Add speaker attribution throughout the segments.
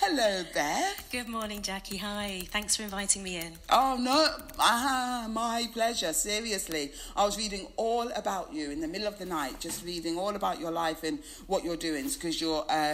Speaker 1: Hello, Beth.
Speaker 2: Good morning, Jackie. Hi. Thanks for inviting me in.
Speaker 1: Oh, no. My pleasure. Seriously. I was reading all about you in the middle of the night, just reading all about your life and what you're doing, because you're a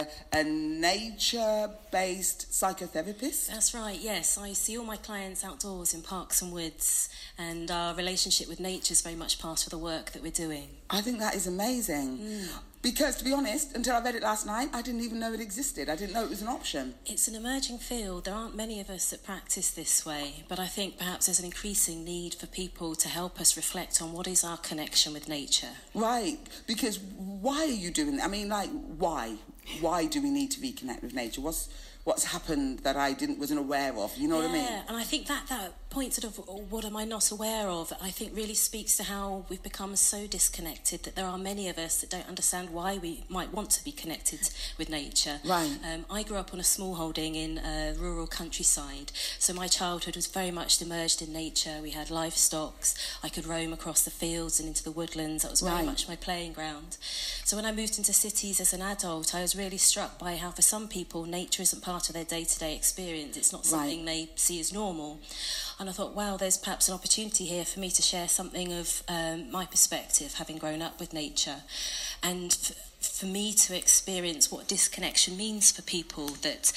Speaker 1: nature-based psychotherapist.
Speaker 2: That's right, yes. I see all my clients outdoors in parks and woods, and our relationship with nature is very much part of the work that we're doing.
Speaker 1: I think that is amazing. Because, to be honest, until I read it last night, I didn't even know it existed. I didn't know it was an option.
Speaker 2: It's an emerging field. There aren't many of us that practice this way, but I think perhaps there's an increasing need for people to help us reflect on what is our connection with nature.
Speaker 1: Right, because why are you doing that? I mean, like, why? Why do we need to reconnect with nature? What's happened that I wasn't aware of? You know what I mean?
Speaker 2: Yeah, and I think that point sort of, what am I not aware of, I think really speaks to how we've become so disconnected that there are many of us that don't understand why we might want to be connected with nature.
Speaker 1: Right.
Speaker 2: I grew up on a small holding in rural countryside, so my childhood was very much immersed in nature. We had livestock. I could roam across the fields and into the woodlands. That was very much my playing ground. So when I moved into cities as an adult, I was really struck by how for some people nature isn't part of their day-to-day experience. It's not something they see as normal. And I thought, wow, there's perhaps an opportunity here for me to share something of my perspective, having grown up with nature. And for me to experience what disconnection means for people that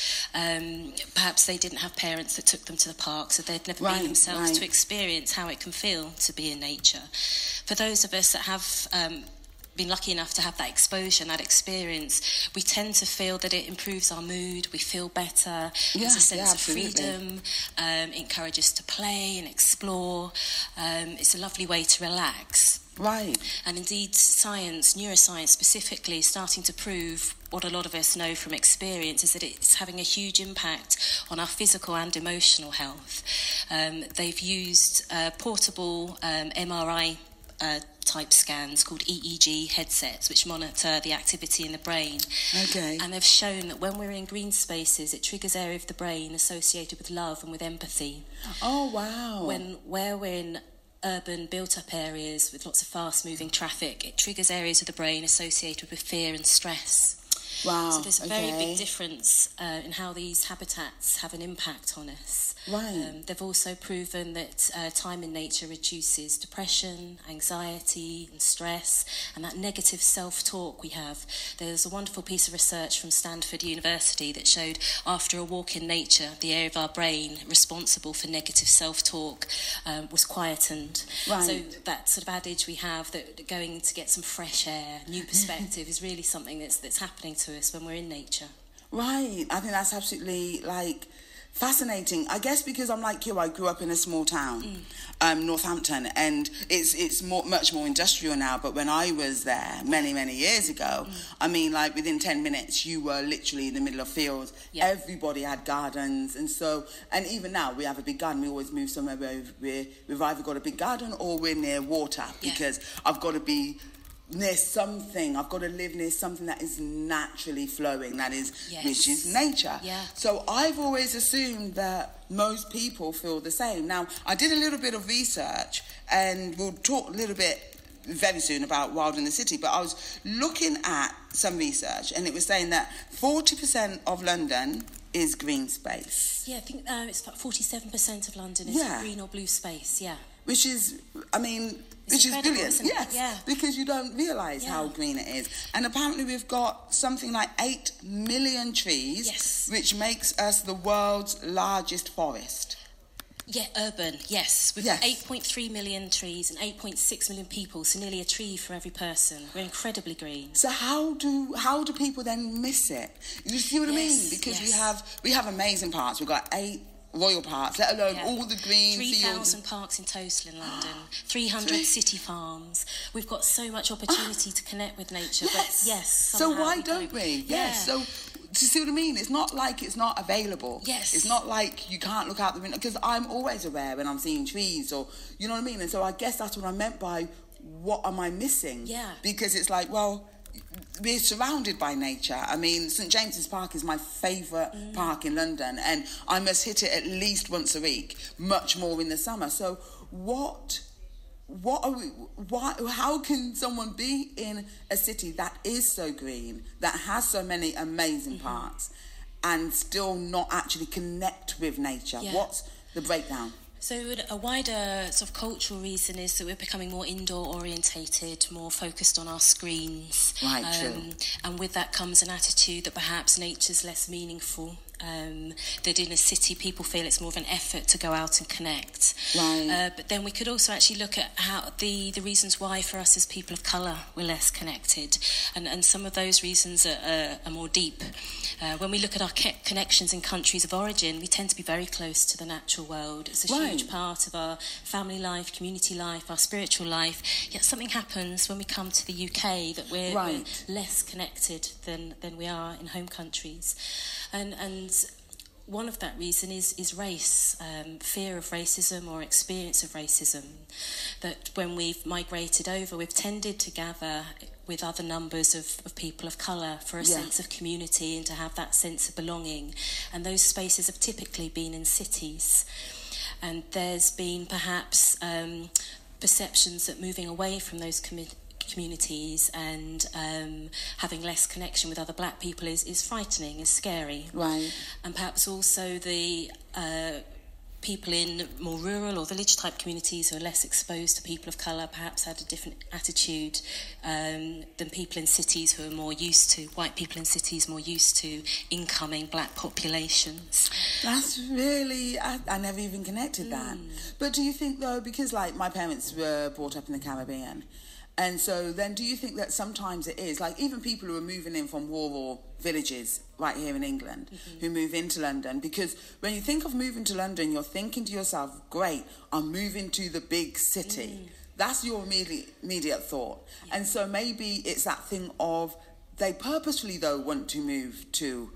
Speaker 2: perhaps they didn't have parents that took them to the park, so they'd never been themselves to experience how it can feel to be in nature. For those of us that have been lucky enough to have that exposure and that experience, we tend to feel that it improves our mood, we feel better, there's a sense of freedom, encourages us to play and explore. It's a lovely way to relax.
Speaker 1: Right.
Speaker 2: And indeed, science, neuroscience specifically, is starting to prove what a lot of us know from experience is that it's having a huge impact on our physical and emotional health. They've used portable MRI type scans called EEG headsets, which monitor the activity in the brain.
Speaker 1: Okay.
Speaker 2: And they've shown that when we're in green spaces, it triggers area of the brain associated with love and with empathy.
Speaker 1: Oh, wow.
Speaker 2: Where we're in urban built-up areas with lots of fast-moving traffic, it triggers areas of the brain associated with fear and stress.
Speaker 1: Wow.
Speaker 2: So there's a very big difference in how these habitats have an impact on us.
Speaker 1: Right.
Speaker 2: They've also proven that time in nature reduces depression, anxiety and stress, and that negative self-talk we have. There's a wonderful piece of research from Stanford University that showed after a walk in nature, the area of our brain responsible for negative self-talk was quietened.
Speaker 1: Right.
Speaker 2: So that sort of adage we have that going to get some fresh air, new perspective, is really something that's happening to us when we're in nature.
Speaker 1: Right. I think that's absolutely, fascinating. I guess because I'm like you, I grew up in a small town, Northampton, and it's much more industrial now. But when I was there many, many years ago, I mean, within 10 minutes, you were literally in the middle of fields. Yeah. Everybody had gardens. And even now, we have a big garden. We always move somewhere where we've either got a big garden or we're near water, because I've got to be near something. I've got to live near something that is naturally flowing, which is nature.
Speaker 2: Yeah.
Speaker 1: So I've always assumed that most people feel the same. Now, I did a little bit of research, and we'll talk a little bit very soon about Wild in the City, but I was looking at some research, and it was saying that 40% of London is green space.
Speaker 2: Yeah, I think it's about 47% of London is green or blue space,
Speaker 1: Which is, which is brilliant, yes, because you don't realise how green it is. And apparently we've got something like 8 million trees, which makes us the world's largest forest.
Speaker 2: Yeah, urban, yes. We've got 8.3 million trees and 8.6 million people, so nearly a tree for every person. We're incredibly green.
Speaker 1: So how do people then miss it? You see what I mean? Because we have amazing parks. We've got 8 royal parks, let alone all the green
Speaker 2: 3,000 parks in total in London, 300 city farms. We've got so much opportunity to connect with nature, but
Speaker 1: so why don't we? Yes, so do you see what I mean? It's not like it's not available.
Speaker 2: Yes.
Speaker 1: It's not like you can't look out the window, because I'm always aware when I'm seeing trees, or you know what I mean? And so I guess that's what I meant by what am I missing?
Speaker 2: Yeah.
Speaker 1: Because it's like, well, we're surrounded by nature. I mean, St James's Park is my favourite park in London, and I must hit it at least once a week, much more in the summer. So how can someone be in a city that is so green, that has so many amazing parks, and still not actually connect with nature?
Speaker 2: Yeah.
Speaker 1: What's the breakdown?
Speaker 2: So a wider sort of cultural reason is that we're becoming more indoor orientated, more focused on our screens.
Speaker 1: Right, true.
Speaker 2: And with that comes an attitude that perhaps nature's less meaningful. That in a city people feel it's more of an effort to go out and connect.
Speaker 1: Right.
Speaker 2: But then we could also actually look at how the reasons why for us as people of colour we're less connected. And some of those reasons are more deep. When we look at our connections in countries of origin, we tend to be very close to the natural world. It's a huge part of our family life, community life, our spiritual life. Yet something happens when we come to the UK that we're less connected than we are in home countries. And one of that reason is race, fear of racism or experience of racism. That when we've migrated over, we've tended to gather with other numbers of people of colour for a sense of community and to have that sense of belonging. And those spaces have typically been in cities. And there's been perhaps perceptions that moving away from those communities and having less connection with other black people is frightening, is scary.
Speaker 1: Right.
Speaker 2: And perhaps also the people in more rural or village type communities who are less exposed to people of colour perhaps had a different attitude than people in cities who are more used to, white people in cities more used to incoming black populations.
Speaker 1: That's really, I never even connected that. But do you think though, because like my parents were brought up in the Caribbean, and so then do you think that sometimes it is, like even people who are moving in from rural villages right here in England, who move into London, because when you think of moving to London, you're thinking to yourself, great, I'm moving to the big city. That's your immediate thought. And so maybe it's that thing of they purposefully though want to move to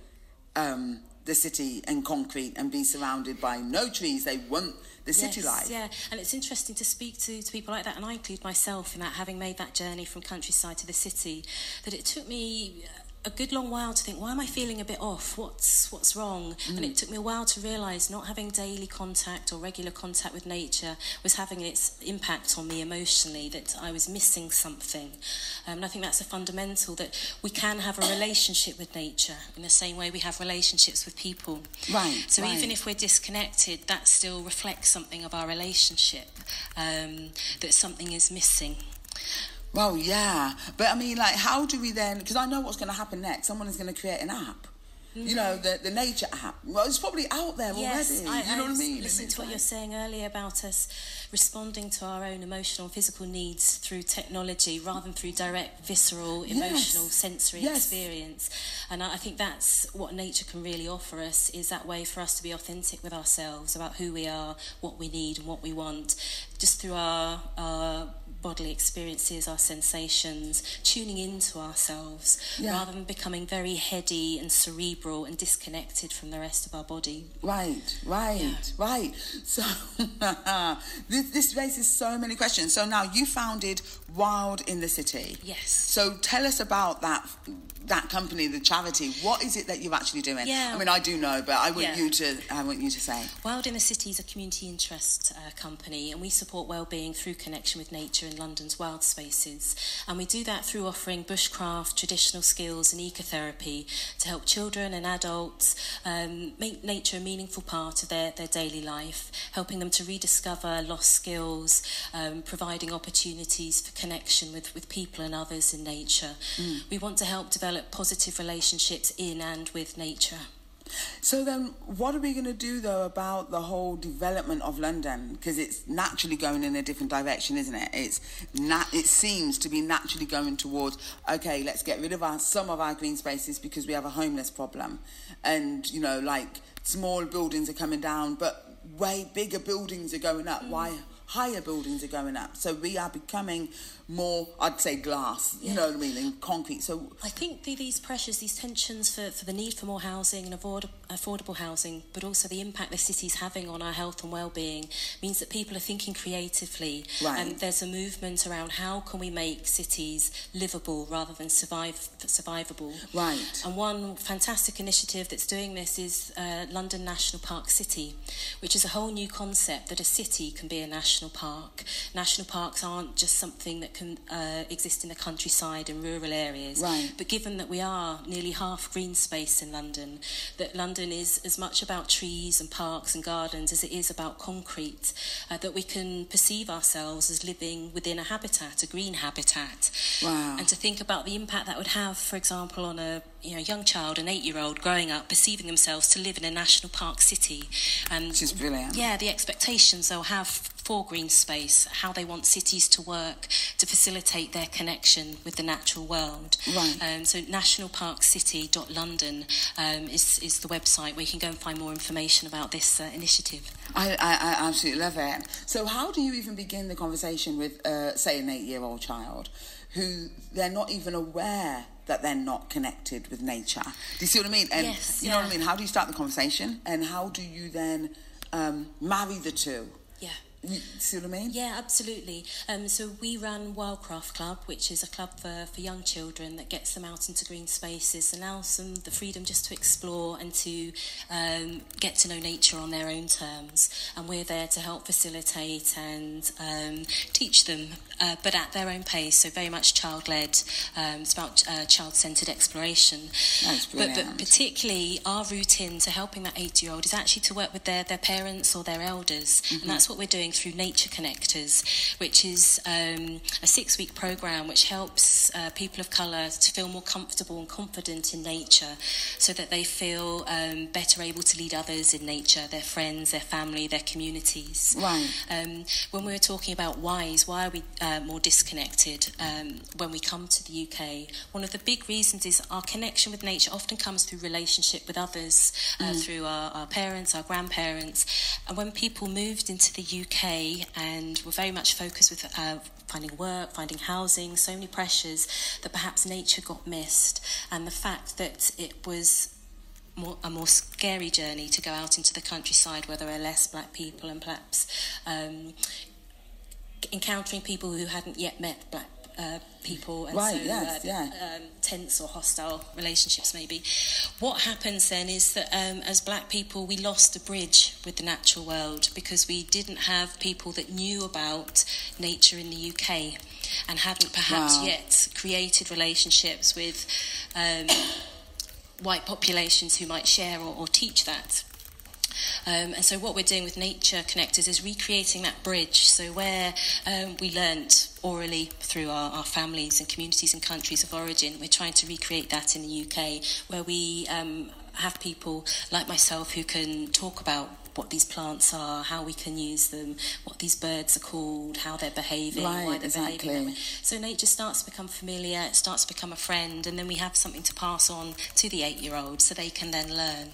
Speaker 1: the city and concrete and be surrounded by no trees. They want the city life.
Speaker 2: Yeah, and it's interesting to speak to people like that, and I include myself in that, having made that journey from countryside to the city, that it took me a good long while to think, why am I feeling a bit off? What's wrong? And it took me a while to realise not having daily contact or regular contact with nature was having its impact on me emotionally, that I was missing something. And I think that's a fundamental, that we can have a relationship with nature in the same way we have relationships with people.
Speaker 1: Right.
Speaker 2: So even if we're disconnected, that still reflects something of our relationship, that something is missing.
Speaker 1: Well, yeah. But I mean, like, how do we then... Because I know what's going to happen next. Someone is going to create an app. You know, the nature app. Well, it's probably out there already. You know what I mean?
Speaker 2: Listen to what you're saying earlier about us responding to our own emotional and physical needs through technology rather than through direct, visceral, emotional, sensory experience. And I think that's what nature can really offer us, is that way for us to be authentic with ourselves about who we are, what we need and what we want, just through our bodily experiences, our sensations, tuning into ourselves, rather than becoming very heady and cerebral and disconnected from the rest of our body. Right.
Speaker 1: So this raises so many questions. So now you founded Wild in the City.
Speaker 2: Yes.
Speaker 1: So tell us about that company, the charity. What is it that you're actually doing?
Speaker 2: Yeah.
Speaker 1: I mean, I do know, but I want you to say.
Speaker 2: Wild in the City is a community interest company, and we support well-being through connection with nature in London's wild spaces. And we do that through offering bushcraft, traditional skills and ecotherapy to help children and adults make nature a meaningful part of their daily life, helping them to rediscover lost skills, providing opportunities for connection with people and others in nature. We want to help develop positive relationships in and with nature.
Speaker 1: So then what are we going to do though about the whole development of London, because it's naturally going in a different direction, isn't it? It seems to be naturally going towards, okay, let's get rid of some of our green spaces because we have a homeless problem, and you know, like small buildings are coming down but way bigger buildings are going up. Why higher buildings are going up? So we are becoming more, I'd say, glass, you know what I mean, and concrete. So
Speaker 2: I think these pressures, these tensions for the need for more housing and affordable housing, but also the impact the city's having on our health and well-being, means that people are thinking creatively. And there's a movement around how can we make cities livable rather than survivable. And one fantastic initiative that's doing this is London National Park City, which is a whole new concept that a city can be a national national park. National parks aren't just something that can exist in the countryside and rural areas.
Speaker 1: Right.
Speaker 2: But given that we are nearly half green space in London, that London is as much about trees and parks and gardens as it is about concrete, that we can perceive ourselves as living within a habitat, a green habitat.
Speaker 1: Wow.
Speaker 2: And to think about the impact that would have, for example, on a young child, an 8-year-old growing up, perceiving themselves to live in a national park city. And
Speaker 1: which is brilliant.
Speaker 2: Yeah, the expectations they'll have for green space, how they want cities to work to facilitate their connection with the natural world.
Speaker 1: Right.
Speaker 2: So nationalparkcity.london is the website where you can go and find more information about this initiative.
Speaker 1: I absolutely love it. So how do you even begin the conversation with, say, an 8-year-old child who they're not even aware that they're not connected with nature? Do you see what I mean? And
Speaker 2: yes,
Speaker 1: you know what I mean? How do you start the conversation? And how do you then marry the two?
Speaker 2: Yeah.
Speaker 1: You see what I mean?
Speaker 2: Yeah, absolutely. So we run Wildcraft Club, which is a club for young children that gets them out into green spaces, allows them the freedom just to explore and to get to know nature on their own terms. And we're there to help facilitate and teach them, but at their own pace, so very much child-led. It's about child-centred exploration.
Speaker 1: That's brilliant.
Speaker 2: But particularly our route into helping that 8-year-old is actually to work with their parents or their elders. Mm-hmm. And that's what we're doing through Nature Connectors, which is a 6-week programme which helps people of colour to feel more comfortable and confident in nature, so that they feel better able to lead others in nature, their friends, their family, their communities.
Speaker 1: Right.
Speaker 2: When we were talking about why are we more disconnected when we come to the UK, one of the big reasons is our connection with nature often comes through relationship with others, through our parents, our grandparents. And when people moved into the UK and were very much focused with finding work, finding housing, so many pressures, that perhaps nature got missed. And the fact that it was a more scary journey to go out into the countryside where there are less black people, and perhaps encountering people who hadn't yet met black people, and
Speaker 1: right,
Speaker 2: so tense or hostile relationships maybe. What happens then is that as black people we lost a bridge with the natural world, because we didn't have people that knew about nature in the UK and hadn't perhaps yet created relationships with white populations who might share or teach that. And so what we're doing with Nature Connectors is recreating that bridge. So where we learnt orally through our families and communities and countries of origin, we're trying to recreate that in the UK, where we have people like myself who can talk about what these plants are, how we can use them, what these birds are called, how they're behaving, why they're behaving that way. So nature starts to become familiar, it starts to become a friend, and then we have something to pass on to the 8-year-old so they can then learn.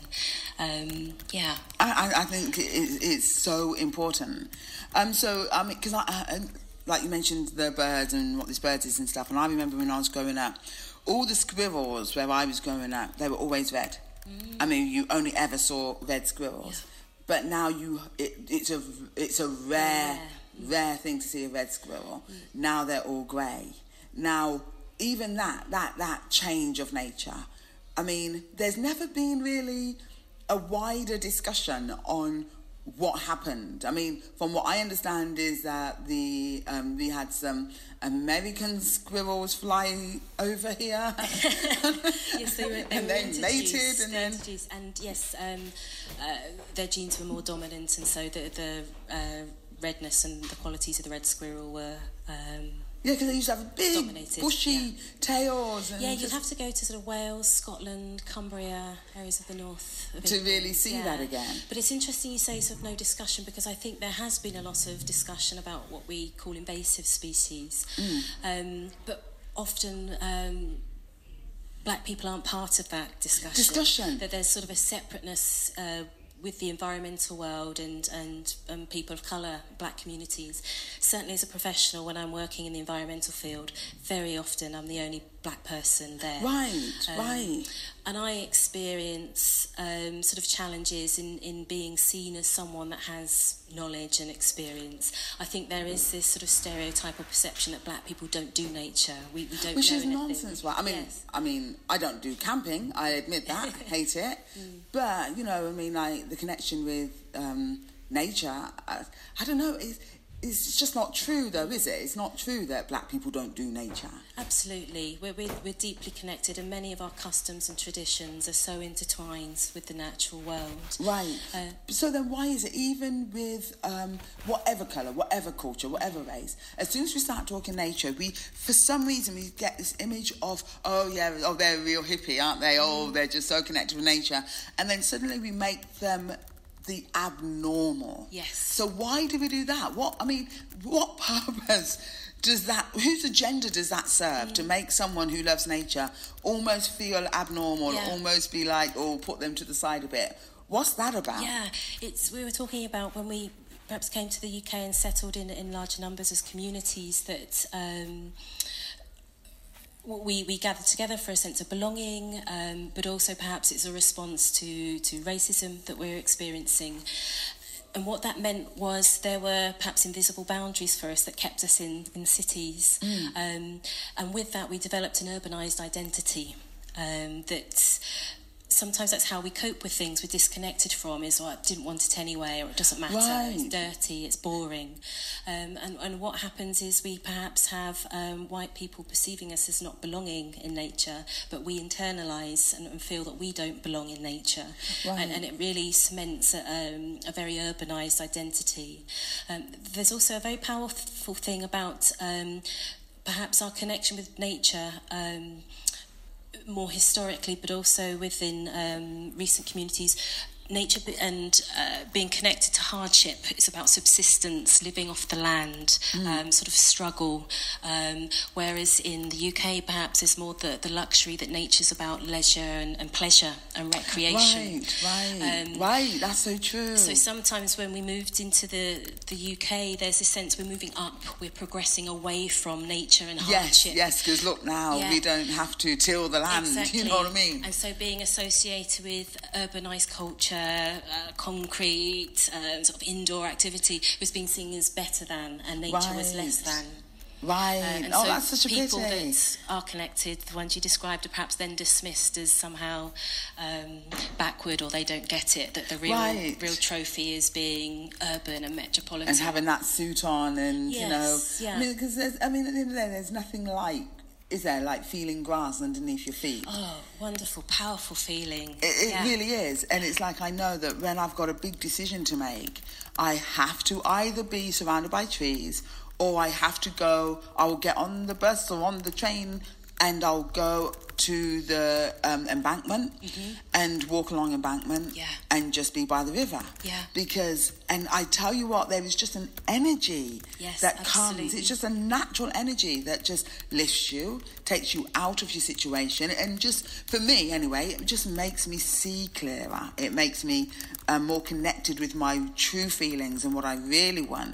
Speaker 1: I think it's so important. So, I mean, because like you mentioned the birds and what this bird is and stuff, and I remember when I was growing up, all the squirrels where I was growing up, they were always red. I mean, you only ever saw red squirrels. Yeah. But now it's a rare thing to see a red squirrel. Now they're all grey. Now, even that change of nature, I mean, there's never been really a wider discussion on what happened. I mean, from what I understand is that we had some American squirrels fly over here.
Speaker 2: Yes, they were
Speaker 1: and they mated,
Speaker 2: and yes, their genes were more dominant, and so the redness and the qualities of the red squirrel were.
Speaker 1: Yeah, because they used to have big, bushy tails. And
Speaker 2: you'd have to go to sort of Wales, Scotland, Cumbria, areas of the north of
Speaker 1: to
Speaker 2: England.
Speaker 1: really see that again.
Speaker 2: But it's interesting you say sort of no discussion, because I think there has been a lot of discussion about what we call invasive species. But often black people aren't part of that discussion. That there's sort of a separateness with the environmental world and people of colour, black communities. Certainly as a professional, when I'm working in the environmental field, very often I'm the only black person there.
Speaker 1: Right.
Speaker 2: And I experience sort of challenges in being seen as someone that has knowledge and experience. I think there is this sort of stereotype or perception that black people don't do nature. We don't
Speaker 1: Which
Speaker 2: know
Speaker 1: is
Speaker 2: anything.
Speaker 1: nonsense, right? I mean, I don't do camping. I admit that. I hate it. But, you know, I mean, like, the connection with nature, I don't know, it's just not true, though, is it? It's not true that black people don't do nature.
Speaker 2: Absolutely. We're deeply connected, and many of our customs and traditions are so intertwined with the natural world.
Speaker 1: Right. So then why is it, even with whatever colour, whatever culture, whatever race, as soon as we start talking nature, for some reason, we get this image of, they're a real hippie, aren't they? Oh, they're just so connected with nature. And then suddenly we make them the abnormal.
Speaker 2: Yes.
Speaker 1: So why do we do that? What purpose does that, whose agenda does that serve to make someone who loves nature almost feel abnormal, almost be like, put them to the side a bit? What's that about?
Speaker 2: Yeah, we were talking about when we perhaps came to the UK and settled in larger numbers as communities, that we gather together for a sense of belonging, but also perhaps it's a response to racism that we're experiencing. And what that meant was there were perhaps invisible boundaries for us that kept us in cities. And with that, we developed an urbanised identity that... Sometimes that's how we cope with things we're disconnected from, is, I didn't want it anyway, or it doesn't matter, It's dirty, it's boring. And what happens is we perhaps have white people perceiving us as not belonging in nature, but we internalise and feel that we don't belong in nature. And it really cements a very urbanised identity. There's also a very powerful thing about perhaps our connection with nature, more historically, but also within recent communities. Nature and being connected to hardship. It's about subsistence, living off the land, sort of struggle. Whereas in the UK, perhaps there's more the luxury that nature's about leisure and pleasure and recreation.
Speaker 1: Right. That's so true.
Speaker 2: So sometimes when we moved into the UK, there's a sense we're moving up, we're progressing away from nature and hardship.
Speaker 1: Yes, because look now, we don't have to till the land,
Speaker 2: exactly.
Speaker 1: You know what I mean?
Speaker 2: And so being associated with urbanised culture, concrete, sort of indoor activity was being seen as better than, and nature was less than. And so
Speaker 1: that's such a pity.
Speaker 2: People that are connected, the ones you described, are perhaps then dismissed as somehow backward, or they don't get it, that the real trophy is being urban and metropolitan.
Speaker 1: And having that suit on and, you know...
Speaker 2: Yeah.
Speaker 1: I mean, because at the end of the day, there's nothing like... Is there, like, feeling grass underneath your feet?
Speaker 2: Oh, wonderful, powerful feeling.
Speaker 1: It really is. And it's like, I know that when I've got a big decision to make, I have to either be surrounded by trees, or I have to go, I'll get on the bus or on the train, and I'll go to the embankment and walk along embankment and just be by the river. Because, and I tell you what, there is just an energy that comes. It's just a natural energy that just lifts you, takes you out of your situation, and just, for me anyway, it just makes me see clearer. It makes me more connected with my true feelings and what I really want.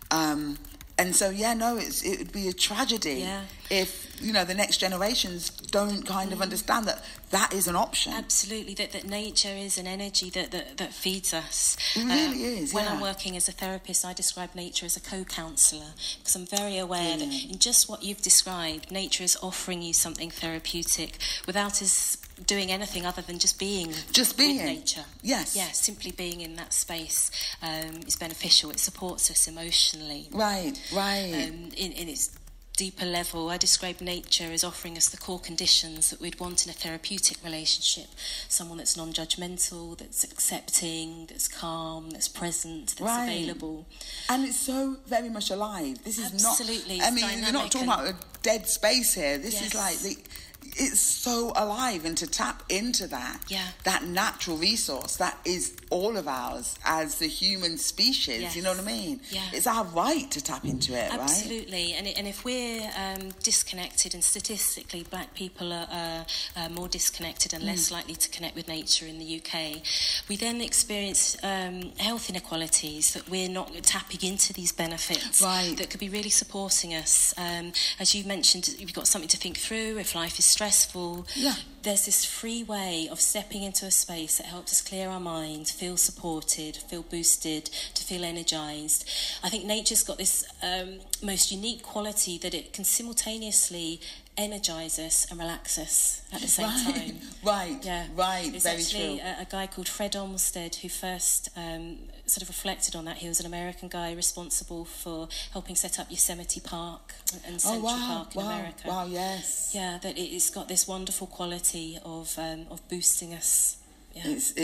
Speaker 1: And so, it would be a tragedy if, the next generations don't kind of understand that is an option.
Speaker 2: Absolutely, that nature is an energy that feeds us.
Speaker 1: It really is,
Speaker 2: When I'm working as a therapist, I describe nature as a co-counsellor, because I'm very aware that in just what you've described, nature is offering you something therapeutic without us doing anything other than just being with nature.
Speaker 1: Yes.
Speaker 2: Simply being in that space is beneficial. It supports us emotionally.
Speaker 1: Right.
Speaker 2: In its deeper level, I describe nature as offering us the core conditions that we'd want in a therapeutic relationship. Someone that's non-judgmental, that's accepting, that's calm, that's present, that's available.
Speaker 1: And it's so very much alive. This is
Speaker 2: absolutely,
Speaker 1: not... I mean, you're not talking about a dead space here. This is like... It's so alive, and to tap into that natural resource that is all of ours as the human species, you know what I mean? It's our right to tap into it,
Speaker 2: absolutely. Right? And if we're disconnected, and statistically black people are more disconnected and less likely to connect with nature in the UK, we then experience health inequalities, that we're not tapping into these benefits that could be really supporting us. As you mentioned, you've got something to think through if life is stressful. There's this free way of stepping into a space that helps us clear our mind, feel supported, feel boosted, to feel energised. I think nature's got this most unique quality that it can simultaneously energise us and relax us at the same time.
Speaker 1: Right,
Speaker 2: yeah.
Speaker 1: right,
Speaker 2: There's
Speaker 1: very
Speaker 2: actually
Speaker 1: true.
Speaker 2: a guy called Fred Olmsted who first sort of reflected on that. He was an American guy responsible for helping set up Yosemite Park and Central Park in America.
Speaker 1: Wow, yes.
Speaker 2: Yeah, that it's got this wonderful quality of boosting us. Yeah.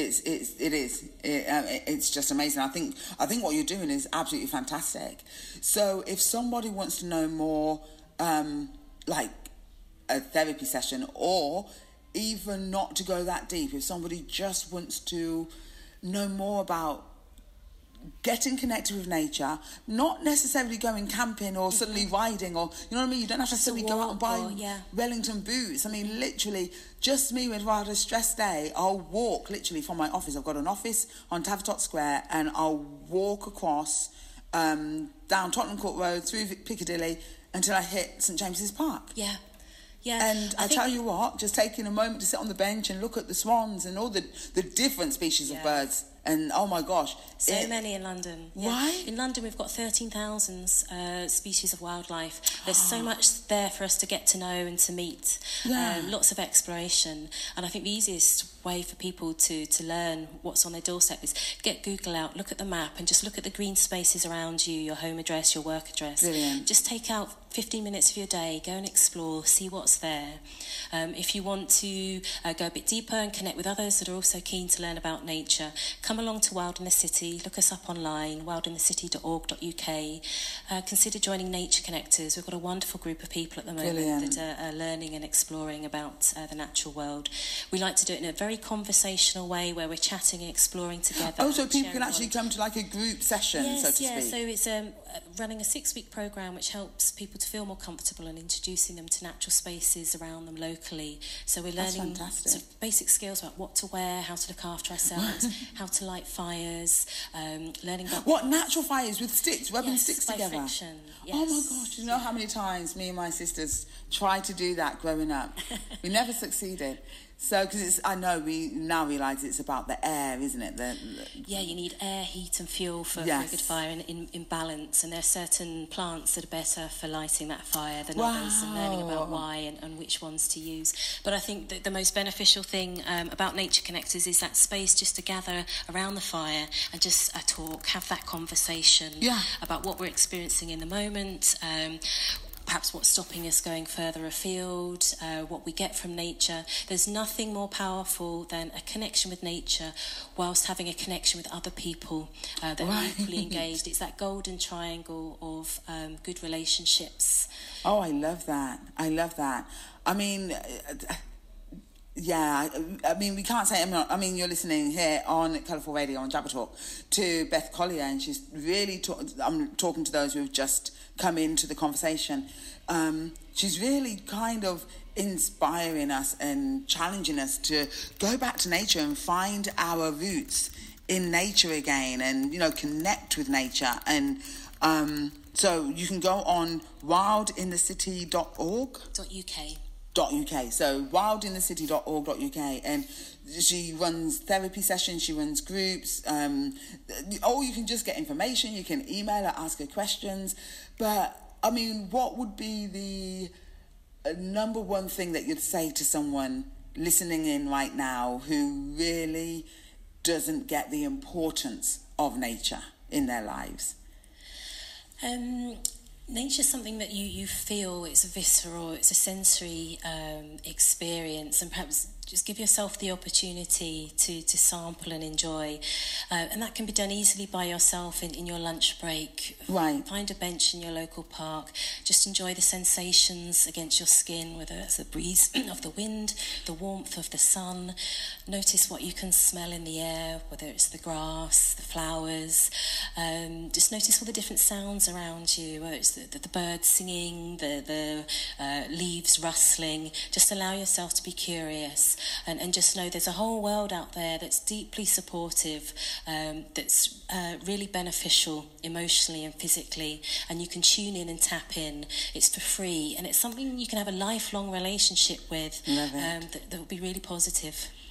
Speaker 1: It's just amazing. I think what you're doing is absolutely fantastic. So if somebody wants to know more, like a therapy session, or even not to go that deep, if somebody just wants to know more about getting connected with nature, not necessarily going camping or suddenly riding, or you know what I mean, you don't have to suddenly go out and buy Wellington boots. I mean, literally, just me when I've had a stress day, I'll walk literally from my office. I've got an office on Tavistock Square, and I'll walk across down Tottenham Court Road through Piccadilly until I hit St James's Park.
Speaker 2: Yeah.
Speaker 1: And I tell you what, just taking a moment to sit on the bench and look at the swans and all the different species of birds. And oh my gosh,
Speaker 2: so many in London. Yeah.
Speaker 1: Why?
Speaker 2: In London, we've got 13,000 species of wildlife. There's so much there for us to get to know and to meet. Lots of exploration. And I think the easiest way for people to learn what's on their doorstep is get Google out, look at the map, and just look at the green spaces around you, your home address, your work address.
Speaker 1: Brilliant.
Speaker 2: Just take out 15 minutes of your day, go and explore, see what's there. If you want to go a bit deeper and connect with others that are also keen to learn about nature, come along to Wild in the City. Look us up online, wildinthecity.org.uk. Consider joining Nature Connectors. We've got a wonderful group of people at the moment that are learning and exploring about the natural world. We like to do it in a very conversational way where we're chatting and exploring together.
Speaker 1: Oh, so people can actually come to like a group session, so to speak.
Speaker 2: So it's running a 6-week programme which helps people to feel more comfortable and introducing them to natural spaces around them locally. So we're learning sort of basic skills about what to wear, how to look after ourselves, how to light fires, learning about...
Speaker 1: What, natural fires with sticks, rubbing sticks together?
Speaker 2: Friction, yes.
Speaker 1: Oh my gosh, you know how many times me and my sisters tried to do that growing up? We never succeeded. So, because I know we now realise it's about the air, isn't it?
Speaker 2: Yeah, you need air, heat and fuel for a good fire in balance, and there are certain plants that are better for lighting that fire than others, and learning about why and which ones to use. But I think that the most beneficial thing about Nature Connectors is that space just to gather around the fire and just talk, have that conversation about what we're experiencing in the moment, perhaps what's stopping us going further afield, what we get from nature. There's nothing more powerful than a connection with nature whilst having a connection with other people that are equally engaged. It's that golden triangle of good relationships.
Speaker 1: Oh, I love that. I love that. I mean... Yeah, I mean, we can't say... I mean, you're listening here on Colourful Radio on Jabba Talk to Beth Collier, and she's really... I'm talking to those who've just come into the conversation. She's really kind of inspiring us and challenging us to go back to nature and find our roots in nature again and, you know, connect with nature. And so you can go on wildinthecity.org.uk. So wildinthecity.org.uk, and she runs therapy sessions, she runs groups, or you can just get information, you can email her, ask her questions. But I mean, what would be the number one thing that you'd say to someone listening in right now who really doesn't get the importance of nature in their lives?
Speaker 2: Nature's something that you feel, it's a visceral, it's a sensory experience, and perhaps just give yourself the opportunity to sample and enjoy. And that can be done easily by yourself in your lunch break.
Speaker 1: Right.
Speaker 2: Find a bench in your local park. Just enjoy the sensations against your skin, whether it's the breeze of the wind, the warmth of the sun. Notice what you can smell in the air, whether it's the grass, the flowers. Just notice all the different sounds around you, whether it's the birds singing, the leaves rustling. Just allow yourself to be curious. And just know there's a whole world out there that's deeply supportive, that's really beneficial emotionally and physically, and you can tune in and tap in. It's for free, and it's something you can have a lifelong relationship with that will be really positive.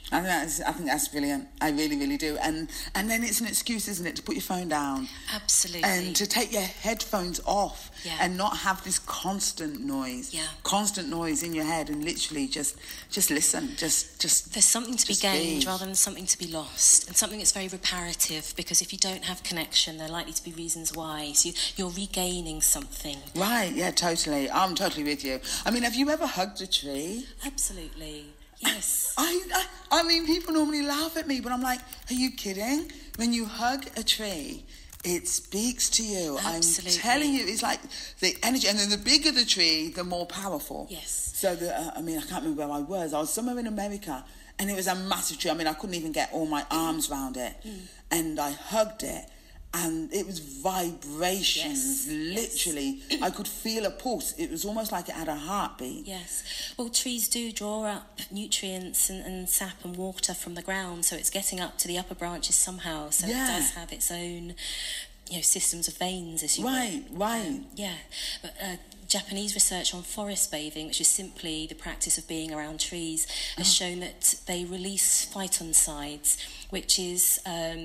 Speaker 1: I think that's brilliant. I really, really do. And then it's an excuse, isn't it, to put your phone down.
Speaker 2: Absolutely.
Speaker 1: And to take your headphones off and not have this constant noise.
Speaker 2: Yeah.
Speaker 1: Constant noise in your head, and literally just listen. Just
Speaker 2: There's something to be gained
Speaker 1: be.
Speaker 2: rather than something to be lost, and something that's very reparative, because if you don't have connection, there are likely to be reasons why. So you're regaining something.
Speaker 1: Right, yeah, totally. I'm totally with you. I mean, have you ever hugged a tree?
Speaker 2: Absolutely. Yes.
Speaker 1: I mean, people normally laugh at me, but I'm like, are you kidding? When you hug a tree, it speaks to you.
Speaker 2: Absolutely.
Speaker 1: I'm telling you, it's like the energy. And then the bigger the tree, the more powerful.
Speaker 2: Yes.
Speaker 1: So, I mean, I can't remember where I was. I was somewhere in America, and it was a massive tree. I mean, I couldn't even get all my arms around it. And I hugged it. And it was vibrations, literally. I could feel a pulse. It was almost like it had a heartbeat.
Speaker 2: Yes. Well, trees do draw up nutrients and sap and water from the ground, so it's getting up to the upper branches somehow. So it does have its own, systems of veins, as you
Speaker 1: Right.
Speaker 2: yeah. But Japanese research on forest bathing, which is simply the practice of being around trees, has shown that they release phytoncides, which is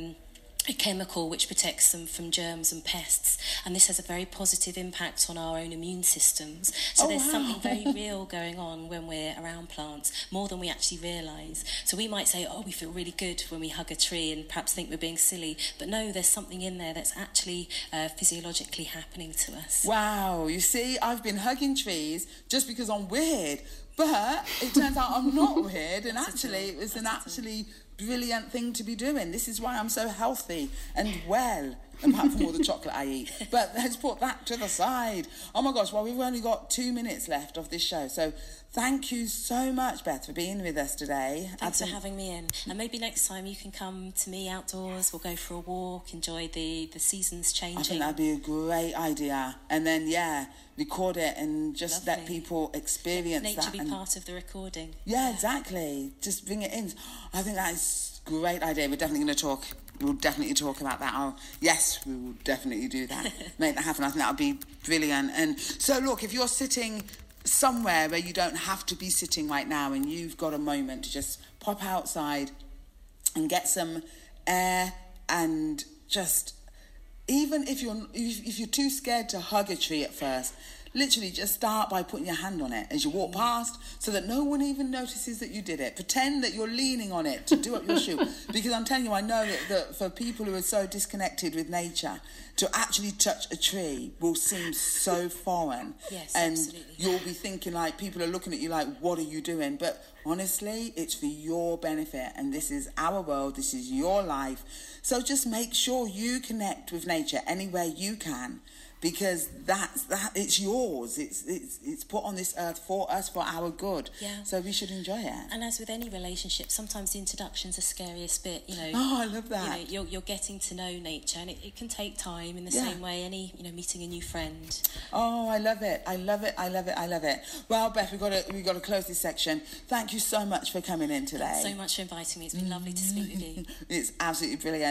Speaker 2: a chemical which protects them from germs and pests, and this has a very positive impact on our own immune systems. So there's something very real going on when we're around plants, more than we actually realise. So we might say, we feel really good when we hug a tree, and perhaps think we're being silly, but no, there's something in there that's actually physiologically happening to us.
Speaker 1: Wow, you see, I've been hugging trees just because I'm weird, but it turns out I'm not weird, and actually it was an absolutely brilliant thing to be doing. This is why I'm so healthy and well, apart from all the chocolate I eat. But let's put that to the side. Oh my gosh, well, we've only got 2 minutes left of this show, so thank you so much, Beth, for being with us today.
Speaker 2: Thanks for having me in. And maybe next time you can come to me outdoors. We'll go for a walk, enjoy the seasons changing.
Speaker 1: I think that'd be a great idea. And then, record it and just let people experience
Speaker 2: Nature
Speaker 1: that.
Speaker 2: Nature be part of the recording.
Speaker 1: Yeah, exactly. Just bring it in. I think that is a great idea. We're definitely going to talk. We'll definitely talk about that. Yes, we will definitely do that. Make that happen. I think that would be brilliant. And so, look, if you're sitting somewhere where you don't have to be sitting right now, and you've got a moment to just pop outside and get some air, and just, even if you're too scared to hug a tree at first, literally just start by putting your hand on it as you walk past, so that no one even notices that you did it. Pretend that you're leaning on it to do up your shoe. Because I'm telling you, I know that for people who are so disconnected with nature, to actually touch a tree will seem so foreign.
Speaker 2: Yes,
Speaker 1: and
Speaker 2: absolutely.
Speaker 1: You'll be thinking, like, people are looking at you like, what are you doing? But honestly, it's for your benefit, and this is our world, this is your life. So just make sure you connect with nature anywhere you can, because it's yours. It's put on this earth for us, for our good.
Speaker 2: Yeah.
Speaker 1: So we should enjoy it.
Speaker 2: And as with any relationship, sometimes the introduction's the scariest bit.
Speaker 1: Oh, I love that.
Speaker 2: You're getting to know nature, and it can take time. In the same way, meeting a new friend.
Speaker 1: Oh, I love it. I love it. I love it. I love it. Well, Beth, we've got to close this section. Thank you so much for coming in today.
Speaker 2: Thanks so much for inviting me. It's been lovely to speak with you.
Speaker 1: It's absolutely brilliant.